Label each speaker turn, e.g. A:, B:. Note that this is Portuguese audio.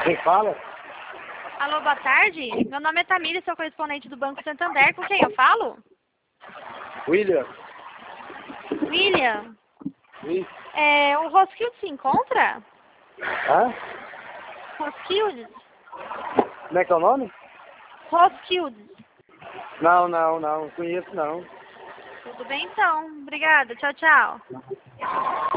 A: Quem fala?
B: Alô, boa tarde. Meu nome é Tamires, sou correspondente do Banco Santander. Com quem eu falo?
A: William?
B: William.
A: Sim.
B: O Roskilde se encontra?
A: Hã?
B: Roskilde?
A: Como é que é o nome?
B: Roskilde.
A: Não conheço não.
B: Tudo bem então. Obrigada. Tchau, tchau.